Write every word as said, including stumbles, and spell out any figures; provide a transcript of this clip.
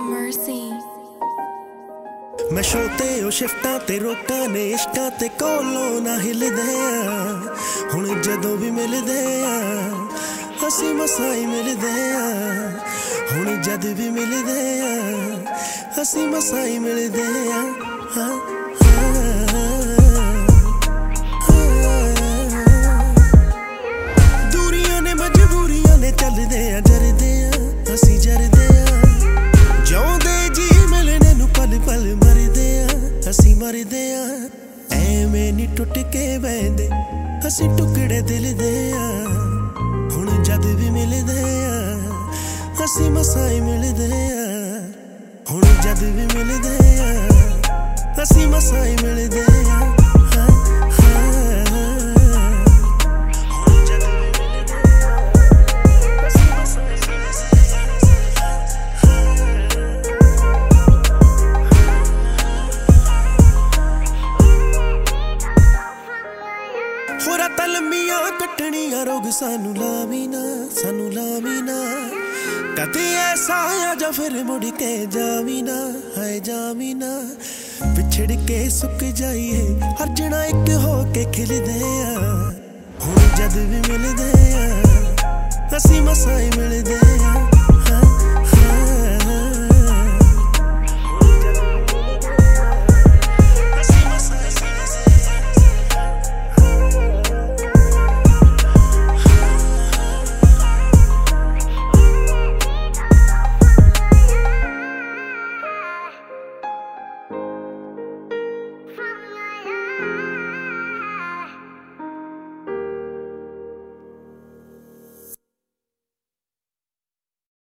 mercy. मैं शोते ओ शिफ्टां ते रोकां ने इश्कां ते कोलों ना हिलदे आ हुण जदों भी मिलदे आ असीं मसां ही मिलदे आ हुण जद भी मिलदे आ असीं मसां ही मिलदे आ हाँ दूरियां ने मजबूरियां ने चलदे आ जरदे आ असीं जरदे आ जिउंदे जी मिलने नूं पल पल मरदे आ असीं मरदे आ ऐवें नी टुट के बहिंदे असीं टुकड़े दिल दे आ हुण जद भी मिलदे आ असीं मसां ही मिलदे आ हुण जद भी मिलदे आ असीं मसां ही मिलदे आ हाँ हाँ होरा तलमियां कट्टनियां रोग सानू लावी ना सानू लावी ना कदे ऐसा आया जा फिर मुड़ के जावी ना हाय जावी ना पिछड़ के सुक जाइए हर जना एक हो के खिलदे आ हुण जद भी मिलदे आ असीं मसां ही मिलदे आ